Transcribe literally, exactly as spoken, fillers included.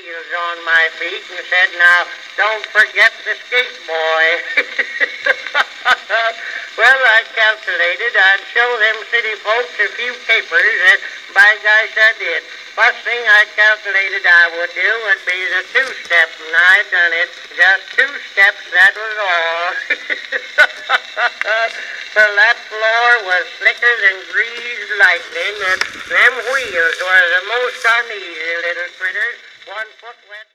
wheels on my feet and said, now, don't forget the skate, boy. Well, I calculated I'd show them city folks a few capers, and by gosh, I did. First thing I calculated I would do would be the two-step, and I done it. Just two steps, that was all. Well, that floor was slicker than greased lightning, and them wheels were the most uneasy little critters. One foot went...